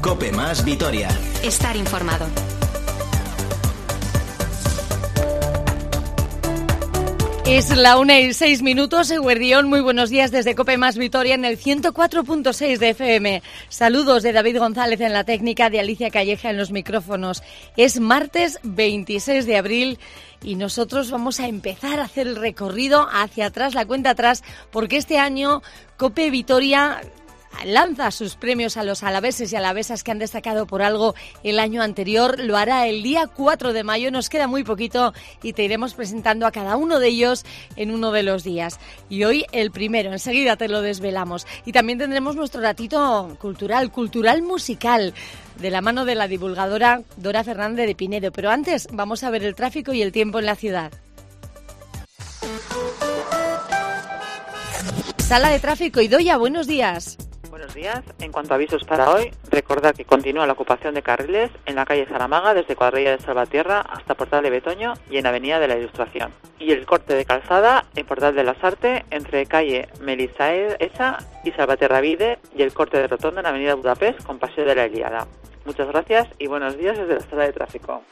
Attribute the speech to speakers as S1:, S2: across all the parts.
S1: COPE más Vitoria.
S2: Estar informado.
S3: Es la 1:06, Eguerdión. Muy buenos días desde COPE más Vitoria en el 104.6 de FM. Saludos de David González en la técnica, de Alicia Calleja en los micrófonos. Es martes 26 de abril y nosotros vamos a empezar a hacer el recorrido hacia atrás, la cuenta atrás, porque este año COPE Vitoria lanza sus premios a los alaveses y alavesas que han destacado por algo el año anterior. Lo hará el día 4 de mayo, nos queda muy poquito y te iremos presentando a cada uno de ellos en uno de los días. Y hoy el primero, enseguida te lo desvelamos. Y también tendremos nuestro ratito cultural musical, de la mano de la divulgadora Dora Fernández de Pinedo. Pero antes vamos a ver el tráfico y el tiempo en la ciudad. Sala de tráfico, Idoia, buenos días.
S4: Buenos días. En cuanto a avisos para hoy, recordad que continúa la ocupación de carriles en la calle Saramaga desde Cuadrilla de Salvatierra hasta Portal de Betoño y en Avenida de la Ilustración. Y el corte de calzada en Portal de las Artes entre calle Melisaesa y Salvatierra Vide y el corte de rotonda en Avenida Budapest con Paseo de la Ilíada. Muchas gracias y buenos días desde la sala de tráfico.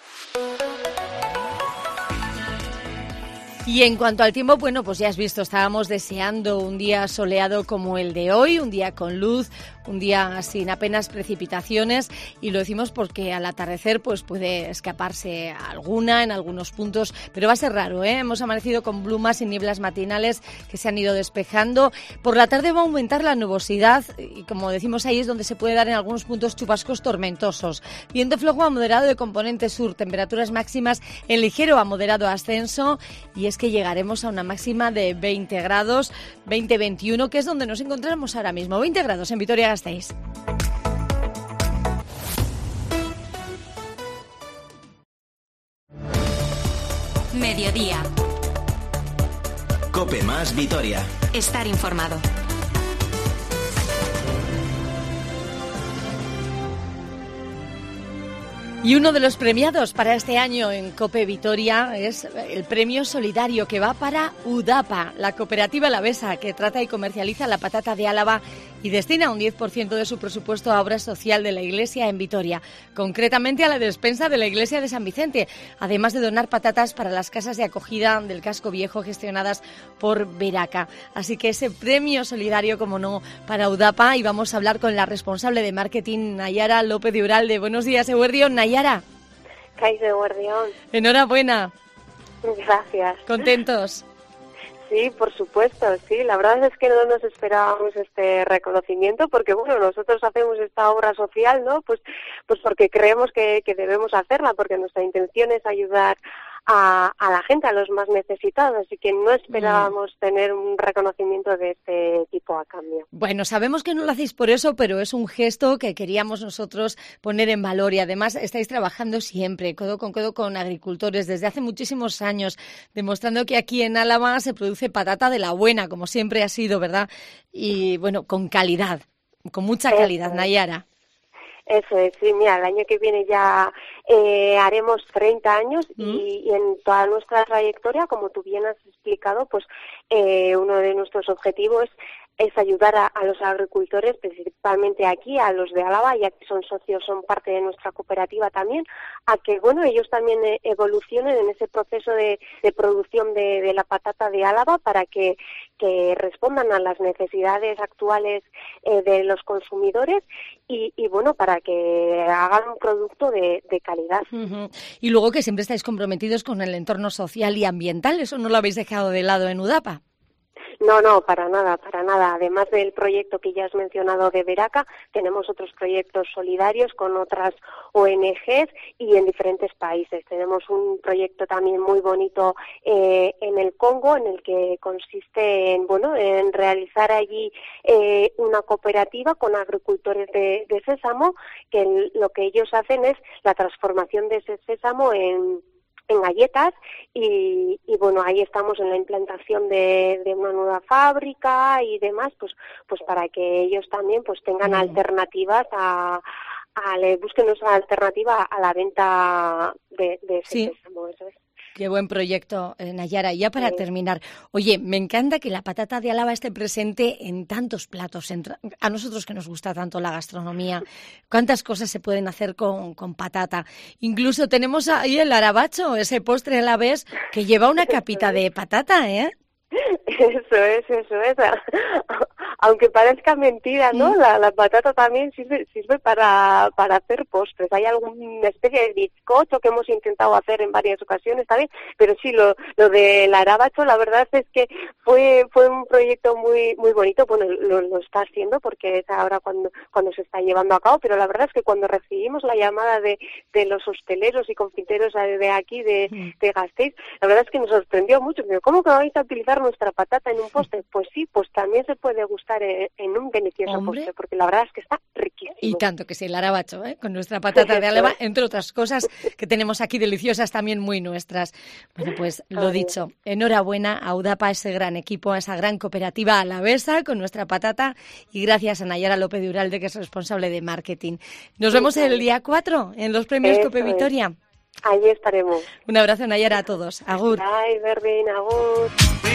S3: Y en cuanto al tiempo, bueno, pues ya has visto, estábamos deseando un día soleado como el de hoy, un día con luz, un día sin apenas precipitaciones, y lo decimos porque al atardecer pues puede escaparse alguna en algunos puntos, pero va a ser raro, ¿eh? Hemos amanecido con brumas y nieblas matinales que se han ido despejando. Por la tarde va a aumentar la nubosidad y, como decimos, ahí es donde se puede dar en algunos puntos chubascos tormentosos. Viento flojo a moderado de componente sur, temperaturas máximas en ligero a moderado ascenso, y es que llegaremos a una máxima de 20 grados, 20-21, que es donde nos encontramos ahora mismo, 20 grados en Vitoria-Gasteiz.
S2: Mediodía.
S1: COPE más Vitoria.
S2: Estar informado.
S3: Y uno de los premiados para este año en COPE Vitoria es el premio solidario que va para UDAPA, la cooperativa alavesa que trata y comercializa la patata de Álava y destina un 10% de su presupuesto a obra social de la Iglesia en Vitoria, concretamente a la despensa de la Iglesia de San Vicente, además de donar patatas para las casas de acogida del casco viejo gestionadas por Veraca. Así que ese premio solidario, como no, para UDAPA, y vamos a hablar con la responsable de marketing, Nayara López de Uralde. Buenos días, Eguerdión. Nayara.
S5: Kaixo, Eguerdión.
S3: Enhorabuena.
S5: Gracias.
S3: ¿Contentos?
S5: Sí, por supuesto, sí. La verdad es que no nos esperábamos este reconocimiento porque, bueno, nosotros hacemos esta obra social, ¿no? Pues porque creemos que debemos hacerla, porque nuestra intención es ayudar a la gente, a los más necesitados, así que no esperábamos tener un reconocimiento de este tipo a cambio.
S3: Bueno, sabemos que no lo hacéis por eso, pero es un gesto que queríamos nosotros poner en valor, y además estáis trabajando siempre, codo con agricultores, desde hace muchísimos años, demostrando que aquí en Álava se produce patata de la buena, como siempre ha sido, ¿verdad? Y bueno, con calidad, con mucha calidad, Nayara.
S5: Eso es, sí, mira, el año que viene ya haremos 30 años y en toda nuestra trayectoria, como tú bien has explicado, pues uno de nuestros objetivos es ayudar a los agricultores, principalmente aquí, a los de Álava, ya que son socios, son parte de nuestra cooperativa también, a que, bueno, ellos también evolucionen en ese proceso de producción de la patata de Álava para que respondan a las necesidades actuales de los consumidores y, bueno, para que hagan un producto de calidad.
S3: Uh-huh. Y luego que siempre estáis comprometidos con el entorno social y ambiental, ¿eso no lo habéis dejado de lado en UDAPA?
S5: No, para nada. Además del proyecto que ya has mencionado de Veraca, tenemos otros proyectos solidarios con otras ONGs y en diferentes países. Tenemos un proyecto también muy bonito en el Congo, en el que consiste en realizar allí una cooperativa con agricultores de sésamo, que lo que ellos hacen es la transformación de ese sésamo en galletas y bueno, ahí estamos en la implantación de una nueva fábrica y demás, pues para que ellos también pues tengan alternativas busquen una alternativa a la venta de ese sésamo, eso es.
S3: Qué buen proyecto, Nayara. Y ya para terminar, oye, me encanta que la patata de Álava esté presente en tantos platos. A nosotros que nos gusta tanto la gastronomía, cuántas cosas se pueden hacer con patata. Incluso tenemos ahí el arabacho, ese postre alavés que lleva una capita de patata, ¿eh?
S5: Eso es. Aunque parezca mentira, ¿no? La patata también sirve para hacer postres. Hay alguna especie de bizcocho que hemos intentado hacer en varias ocasiones también, pero sí, lo del arabacho, la verdad es que fue un proyecto muy muy bonito. Bueno, lo está haciendo porque es ahora cuando se está llevando a cabo, pero la verdad es que cuando recibimos la llamada de los hosteleros y confiteros de aquí, de Gasteiz, la verdad es que nos sorprendió mucho. ¿Cómo que vais a utilizar nuestra patata en un postre? Pues sí, pues también se puede gustar en un delicioso postre, porque la verdad es que está riquísimo.
S3: Y tanto que sí, el arabacho, con nuestra patata de Álava, entre otras cosas que tenemos aquí deliciosas también muy nuestras. Bueno, pues lo dicho, enhorabuena a Udapa, ese gran equipo, a esa gran cooperativa alavesa con nuestra patata, y gracias a Nayara López de Uralde, que es responsable de marketing. Nos vemos el día 4 en los premios Cope Vitoria.
S5: Allí estaremos.
S3: Un abrazo, Nayara, a todos. Agur.
S5: Ay, Berlín, agur.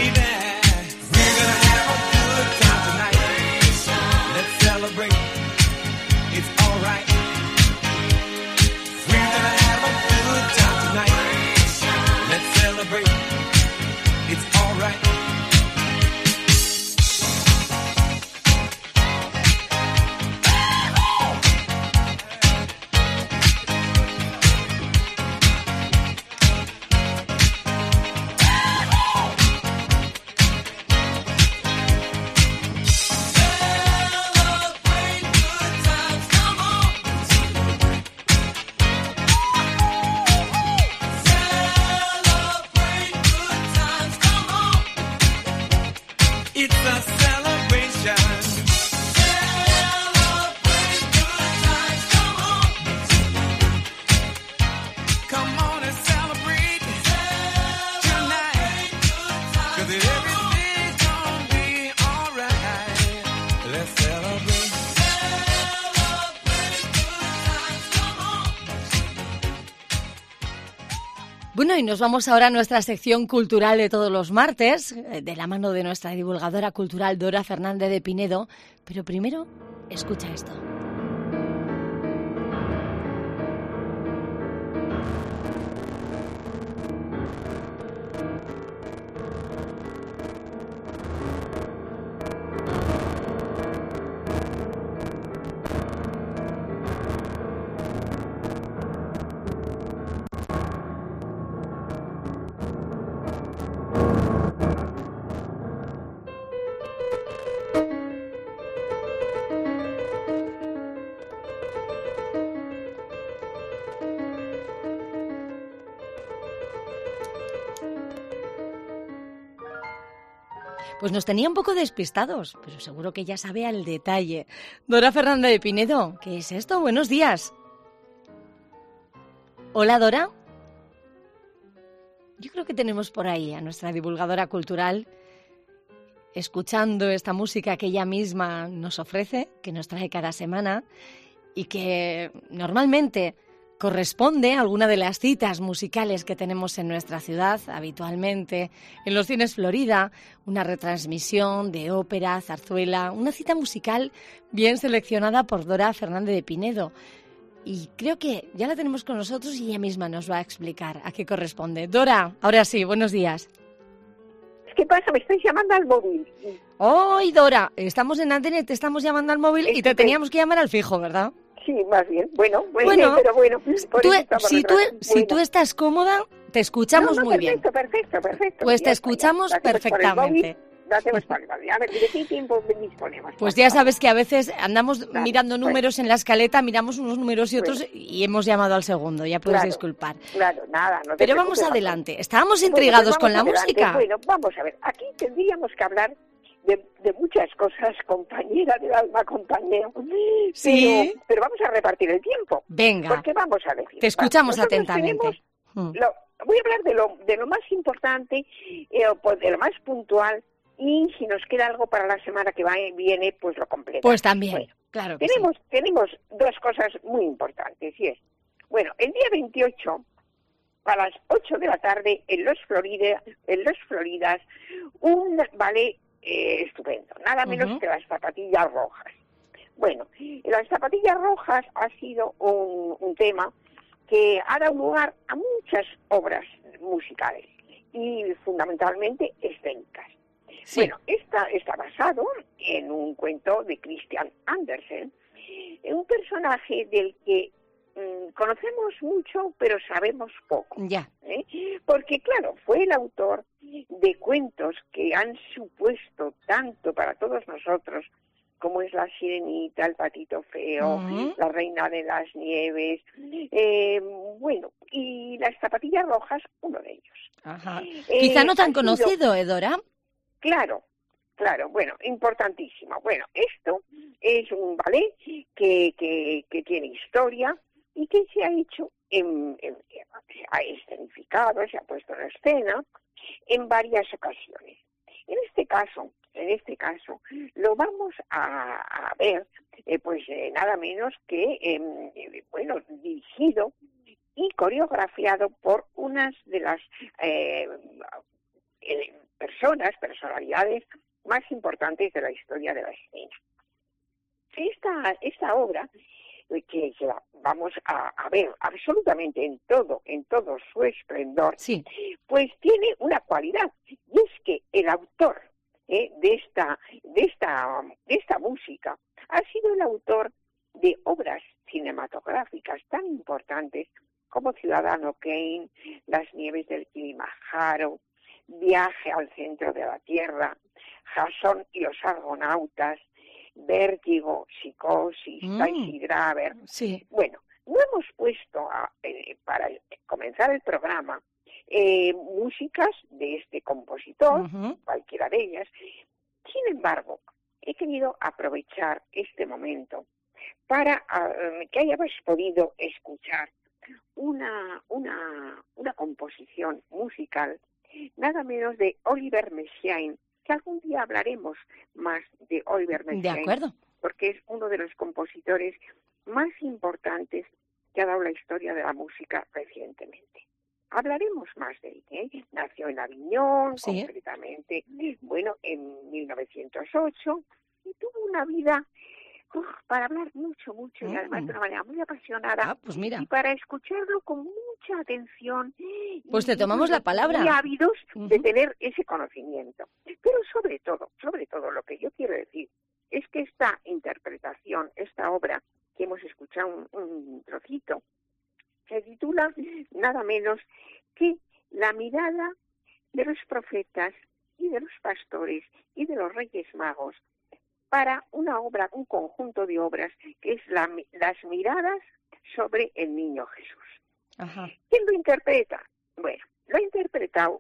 S6: Celebrate, it's all right. We're gonna have a good time tonight. Let's celebrate, it's all right.
S3: Bueno, y nos vamos ahora a nuestra sección cultural de todos los martes, de la mano de nuestra divulgadora cultural Dora Fernández de Pinedo. Pero primero, escucha esto. Pues nos tenía un poco despistados, pero seguro que ya sabe al detalle. Dora Fernández de Pinedo, ¿qué es esto? Buenos días. Hola, Dora. Yo creo que tenemos por ahí a nuestra divulgadora cultural escuchando esta música que ella misma nos ofrece, que nos trae cada semana y que normalmente corresponde a alguna de las citas musicales que tenemos en nuestra ciudad habitualmente. En los Cines Florida, una retransmisión de ópera, zarzuela, una cita musical bien seleccionada por Dora Fernández de Pinedo. Y creo que ya la tenemos con nosotros y ella misma nos va a explicar a qué corresponde. Dora, ahora sí, buenos días.
S7: ¿Qué pasa? Me estáis llamando al móvil.
S3: ¡Ay, Dora! Estamos en antena y te estamos llamando al móvil y te teníamos que llamar al fijo, ¿verdad?
S7: Sí, más bien. Bueno, pero bueno.
S3: Si tú estás cómoda, te escuchamos muy bien.
S7: Perfecto.
S3: Pues te escuchamos perfectamente.
S7: A ver, ¿de qué tiempo disponemos?
S3: Pues ya sabes que a veces andamos mirando números en la escaleta, miramos unos números y otros y hemos llamado al segundo, ya puedes disculpar.
S7: Claro, nada. No
S3: pero vamos adelante, estábamos intrigados con la música.
S7: Bueno, vamos a ver, aquí tendríamos que hablar de muchas cosas, compañera del alma, compañero.
S3: Sí.
S7: Pero vamos a repartir el tiempo.
S3: Venga.
S7: Porque vamos a decir.
S3: Te escuchamos atentamente.
S7: Voy a hablar de lo más importante, de lo más puntual, y si nos queda algo para la semana que viene, pues lo completamos.
S3: Pues también, claro que
S7: tenemos dos cosas muy importantes, y es, bueno, el día 28 a las 8 de la tarde en Los Floridas, un ballet estupendo, nada menos que Las Zapatillas Rojas. Bueno, Las Zapatillas Rojas ha sido un tema que ha dado lugar a muchas obras musicales y fundamentalmente escénicas. Sí. Bueno, está basado en un cuento de Christian Andersen, un personaje del que conocemos mucho, pero sabemos poco.
S3: Ya.
S7: Porque, claro, fue el autor de cuentos que han supuesto tanto para todos nosotros, como es La Sirenita, El Patito Feo, La Reina de las Nieves, bueno, y Las Zapatillas Rojas, uno de ellos.
S3: Ajá. Quizá no tan conocido, Dora.
S7: Claro, bueno, importantísimo. Bueno, esto es un ballet que tiene historia y que se ha hecho, se ha escenificado, se ha puesto en escena en varias ocasiones. En este caso, lo vamos a ver, nada menos que, dirigido y coreografiado por unas de las personalidades más importantes de la historia de la escena. Esta obra, que la vamos a ver absolutamente en todo su esplendor, sí, pues tiene una cualidad, y es que el autor de esta música ha sido el autor de obras cinematográficas tan importantes como Ciudadano Kane, Las Nieves del Kilimanjaro, Viaje al Centro de la Tierra, Jasón y los Argonautas, Vértigo, Psicosis, Taxi Driver.
S3: Sí.
S7: Bueno, no hemos puesto para comenzar el programa músicas de este compositor, cualquiera de ellas. Sin embargo, he querido aprovechar este momento para que hayamos podido escuchar una composición musical, nada menos de Oliver Messiaen, que algún día hablaremos más de Oliver Messiaen.
S3: De acuerdo.
S7: Porque es uno de los compositores más importantes que ha dado la historia de la música recientemente. Hablaremos más de él, Nació en Aviñón, sí, concretamente, bueno, en 1908, y tuvo una vida para hablar mucho, y además de una manera muy apasionada,
S3: pues mira,
S7: y para escucharlo con mucha atención.
S3: Pues te tomamos la palabra.
S7: Muy ávidos de tener ese conocimiento. Pero sobre todo, lo que yo quiero decir es que esta interpretación, esta obra que hemos escuchado un trocito, se titula nada menos que La mirada de los profetas y de los pastores y de los reyes magos, para una obra, un conjunto de obras que es Las miradas sobre el niño Jesús.
S3: Ajá.
S7: ¿Quién lo interpreta? Bueno, lo ha interpretado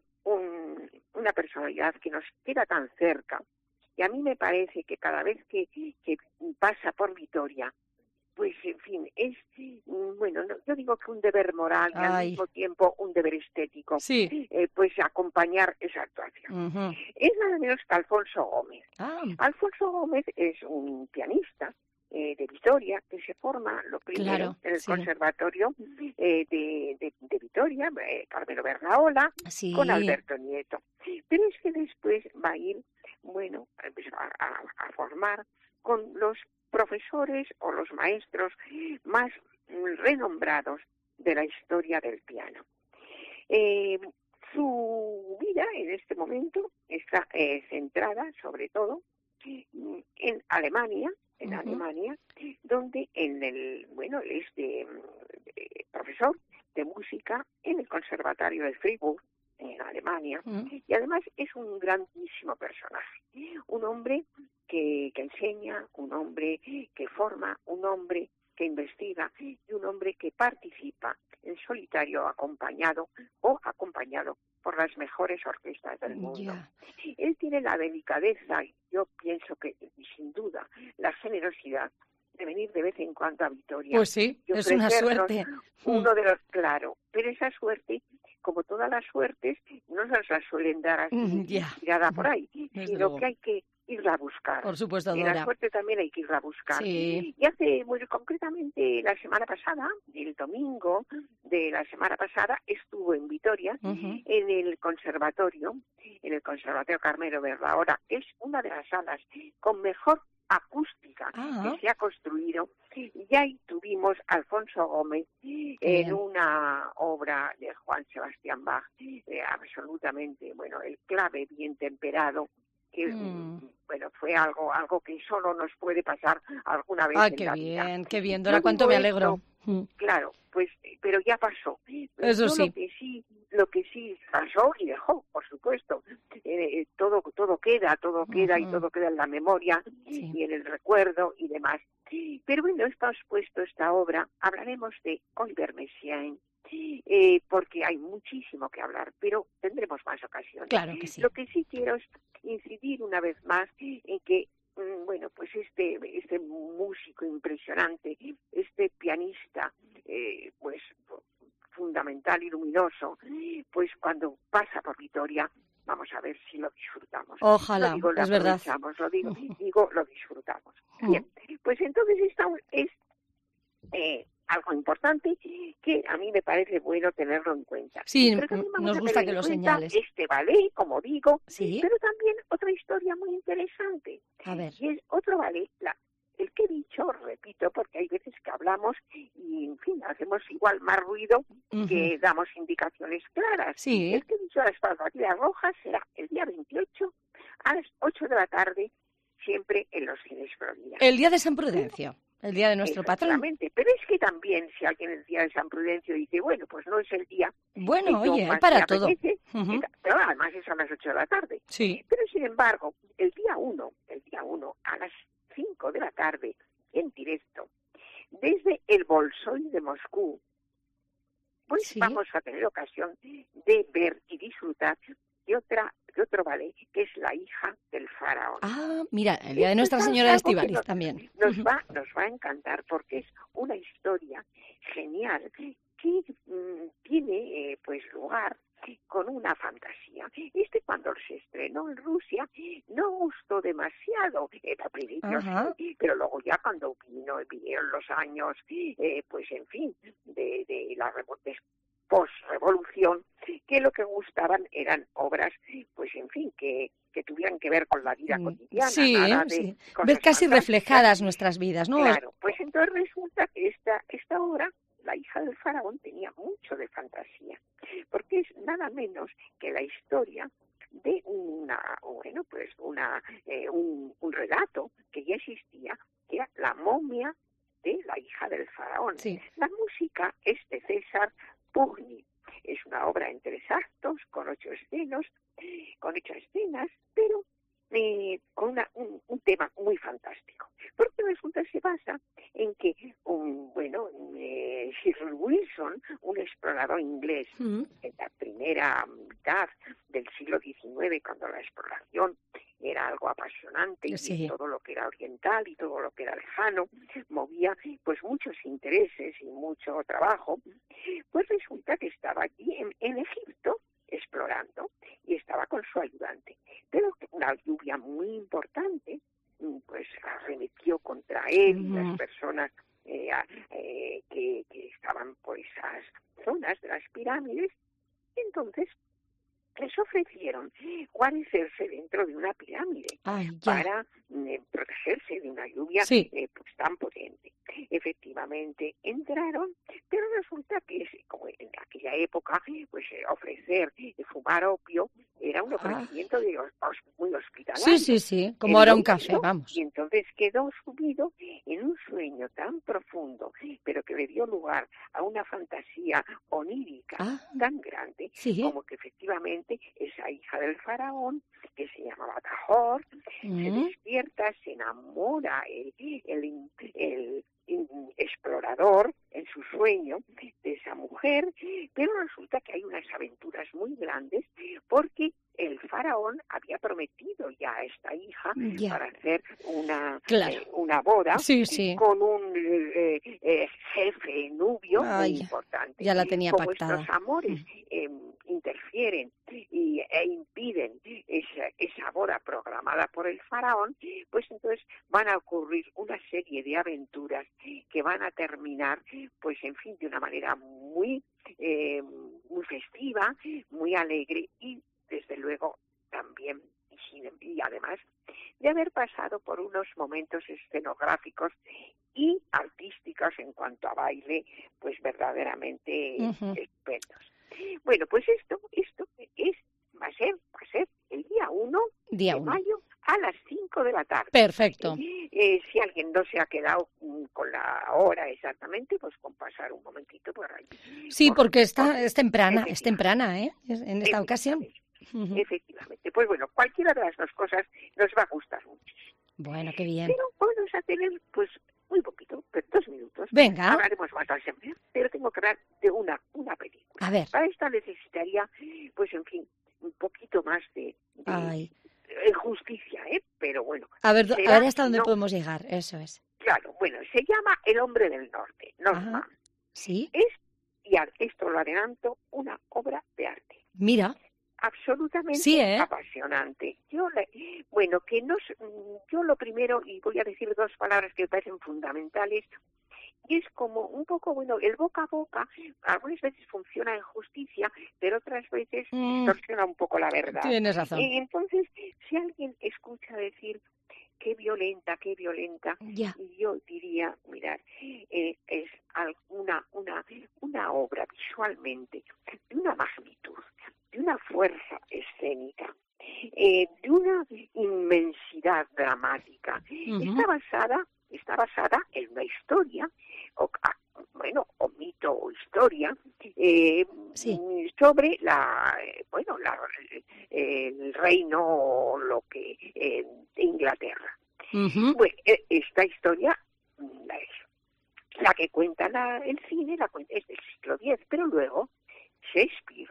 S7: una personalidad que nos queda tan cerca, y a mí me parece que cada vez que pasa por Vitoria, pues en fin, es, bueno, yo digo que un deber moral y al mismo tiempo un deber estético,
S3: sí,
S7: pues acompañar esa actuación. Es nada menos que Alfonso Gómez. Alfonso Gómez es un pianista de Vitoria, que se forma lo primero en el conservatorio de Vitoria, Carmelo Bernaola, con Alberto Nieto. Pero es que después va a ir, bueno, a formar con los profesores o los maestros más renombrados de la historia del piano. Su vida en este momento está centrada sobre todo en Alemania, donde él es profesor de música en el Conservatorio de Fribourg, en Alemania, y además es un grandísimo personaje, un hombre que enseña, un hombre que forma, un hombre que investiga y un hombre que participa en solitario acompañado por las mejores orquestas del mundo. Él tiene la delicadeza, y yo pienso que sin duda la generosidad de venir de vez en cuando a Vitoria.
S3: Pues sí, es una suerte.
S7: Uno de los, claro, pero esa suerte, como todas las suertes, no nos la suelen dar así tirada por ahí, sino que hay que irla a buscar.
S3: Por supuesto,
S7: Y
S3: Dora.
S7: la suerte también hay que irla a buscar.
S3: Sí.
S7: Y hace, muy concretamente, la semana pasada, el domingo de la semana pasada, estuvo en Vitoria,
S3: Ujú.
S7: en el conservatorio Carmelo Berlaora, que es una de las salas con mejor acústica que se ha construido. Y ahí tuvimos a Alfonso Gómez en una obra de Juan Sebastián Bach, absolutamente, bueno, el clave bien temperado, que bueno, fue algo que solo nos puede pasar alguna vez en la vida.
S3: Qué bien, Dora,
S7: Yo
S3: cuánto
S7: digo
S3: me alegro.
S7: esto, claro, pues, pero ya pasó.
S3: Eso
S7: Yo
S3: sí.
S7: Lo que sí pasó y dejó, por supuesto, todo queda y todo queda en la memoria y en el recuerdo y demás. Pero bueno, hemos puesto esta obra, hablaremos de Olivier Messiaen, porque hay muchísimo que hablar, pero tendremos más ocasiones.
S3: Claro que sí.
S7: Lo que sí quiero es incidir una vez más en que, bueno, pues este músico impresionante, este pianista, pues fundamental y luminoso, pues cuando pasa por Vitoria, vamos a ver si lo disfrutamos.
S3: Ojalá,
S7: no digo, lo
S3: es verdad.
S7: digo, lo disfrutamos. Bien, pues entonces esta es algo importante que a mí me parece bueno tenerlo en cuenta.
S3: Sí,
S7: pero también vamos
S3: nos
S7: a
S3: gusta
S7: tener
S3: que
S7: en
S3: lo
S7: cuenta
S3: señales.
S7: este ballet, como digo,
S3: Sí.
S7: pero también otra historia muy interesante.
S3: A ver.
S7: Y es otro ballet, el que he dicho, repito, porque hay veces que hablamos y, en fin, hacemos igual más ruido que damos indicaciones claras.
S3: Sí.
S7: El que he dicho a las Patrullas Rojas será el día 28 a las 8 de la tarde, siempre en los Cines Florida.
S3: El día de San Prudencio, el día de nuestro patrón.
S7: Efectivamente, pero es que también si alguien el día de San Prudencio dice, bueno, pues no es el día.
S3: Bueno,
S7: que yo
S3: oye, hay
S7: más
S3: para
S7: me
S3: todo.
S7: apetece, pero además es a las 8 de la tarde.
S3: Sí.
S7: Pero sin embargo, el día 1 a las 5 de la tarde, en directo, desde el Bolshoi de Moscú, pues vamos a tener ocasión de ver y disfrutar de otro ballet, que es La hija del faraón.
S3: Ah, mira, el día de Nuestra Señora de Estíbaliz también.
S7: Nos va a encantar porque es una historia genial que tiene pues lugar con una fantasía. Cuando se estrenó en Rusia no gustó demasiado, al principio sí, pero luego ya cuando vinieron los años, pues en fin, de la post-revolución, que lo que gustaban eran obras, pues en fin, que tuvieran que ver con la vida cotidiana.
S3: Sí,
S7: nada
S3: sí.
S7: cosas
S3: Ver casi
S7: fantásticas.
S3: reflejadas nuestras vidas, ¿no?
S7: Claro, pues entonces resulta que esta obra, La hija del faraón, tenía mucho de fantasía, porque es nada menos que la historia de un relato que ya existía, que era La momia de la hija del faraón.
S3: Sí.
S7: La música es de César Pugni. Es una obra en 3 actos, con 8 escenas, pero con un tema muy fantástico. Porque resulta que se basa en que Sir Wilson, un explorador inglés en la primera mitad del siglo XIX, cuando la exploración era algo apasionante y todo lo que era oriental y todo lo que era lejano movía pues muchos intereses y mucho trabajo, pues resulta que estaba allí en Egipto explorando y estaba con su ayudante, pero una lluvia muy importante pues arremetió contra él y las personas que estaban por esas zonas de las pirámides. Entonces les ofrecieron guarecerse dentro de una pirámide para protegerse de una lluvia pues tan potente. Efectivamente entraron, pero resulta que como en aquella época pues ofrecer fumar opio era un ofrecimiento muy hospitalario.
S3: Sí, como ahora un café, vamos.
S7: Y entonces quedó sumido en un sueño tan profundo, pero que le dio lugar a una fantasía onírica tan grande, como que efectivamente esa hija del faraón, que se llamaba Tahor, se despierta, se enamora el explorador en su sueño de esa mujer, pero resulta que hay unas aventuras muy grandes porque el faraón había prometido ya a esta hija para hacer una boda con un jefe nubio muy importante.
S3: Ya la tenía
S7: como
S3: pactada.
S7: Estos amores interfieren e impiden esa boda programada por el faraón, faraón, pues entonces van a ocurrir una serie de aventuras que van a terminar, pues en fin, de una manera muy festiva, muy alegre y desde luego también, y además de haber pasado por unos momentos escenográficos y artísticos en cuanto a baile, pues verdaderamente estupendos. Bueno, pues esto va a ser el día 1 de mayo a las 5 de la tarde.
S3: Perfecto.
S7: Si alguien no se ha quedado con la hora exactamente, pues con pasar un momentito por ahí.
S3: Sí, porque es temprana, en esta ocasión.
S7: Efectivamente. Pues bueno, cualquiera de las dos cosas nos va a gustar mucho.
S3: Bueno, qué bien.
S7: Pero vamos a tener, pues, muy poquito, 2 minutos.
S3: Venga.
S7: Hablaremos más al siempre, pero tengo que hablar de una película.
S3: A ver.
S7: Para esta necesitaría, pues, en fin, un poquito más de justicia, pero bueno.
S3: A ver hasta dónde podemos llegar, eso es.
S7: Claro, bueno, se llama El hombre del norte, Northman.
S3: Sí.
S7: Y esto lo adelanto, una obra de arte.
S3: Mira.
S7: Absolutamente apasionante. Yo lo primero, y voy a decir 2 palabras que me parecen fundamentales, y es como un poco, el boca a boca, algunas veces funciona en justicia, pero otras veces distorsiona un poco la verdad.
S3: Tienes razón.
S7: Y entonces, si alguien escucha decir qué violenta,
S3: ya.
S7: yo diría, mirad, es una obra visualmente de una magnitud, de una fuerza escénica, de una inmensidad dramática. Está basada en una historia, o mito o historia, sobre el reino de Inglaterra. Bueno, esta historia es la que cuenta el cine, es del siglo X, pero luego Shakespeare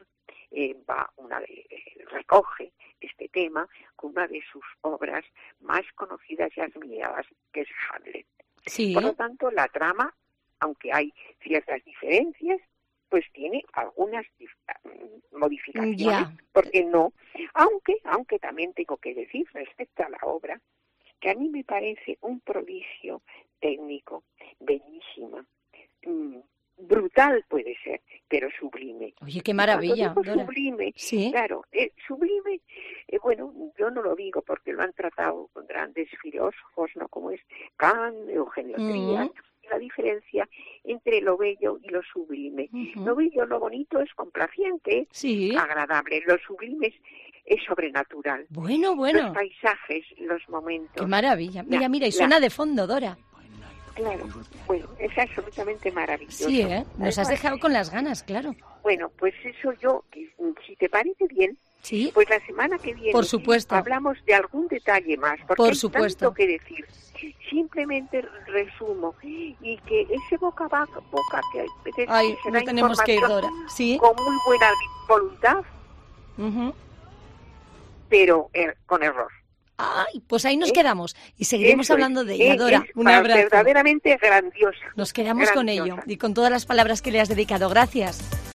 S7: recoge este tema con una de sus obras más conocidas y admiradas, que es Hamlet.
S3: Sí.
S7: Por lo tanto, la trama, aunque hay ciertas diferencias, pues tiene algunas modificaciones, porque no, aunque también tengo que decir respecto a la obra, que a mí me parece un prodigio técnico, bellísima, brutal puede ser, pero sublime.
S3: Oye, qué maravilla.
S7: Sublime,
S3: sí.
S7: Claro, sublime, yo no lo digo porque lo han tratado con grandes filósofos, ¿no? Como es Kant, Eugenio Trías, la diferencia entre lo bello y lo sublime. Lo bello, lo bonito es complaciente, agradable, lo sublime es sobrenatural.
S3: Bueno.
S7: Los paisajes, los momentos.
S3: Qué maravilla. Mira, y suena de fondo, Dora.
S7: Claro, bueno, es absolutamente maravilloso.
S3: Sí, nos has dejado con las ganas, claro.
S7: Bueno, pues eso si te parece bien,
S3: ¿sí?
S7: Pues la semana que viene
S3: por supuesto.
S7: Hablamos de algún detalle más, porque
S3: por
S7: hay
S3: supuesto.
S7: tanto que decir. Simplemente resumo, y que ese boca a boca que
S3: no tenemos que ir, Dora. ¿Sí?
S7: Con muy buena voluntad, pero con error.
S3: Ay, pues ahí nos quedamos y seguiremos hablando de ella, Dora. Un abrazo.
S7: Verdaderamente grandiosa.
S3: Nos quedamos con ello y con todas las palabras que le has dedicado. Gracias.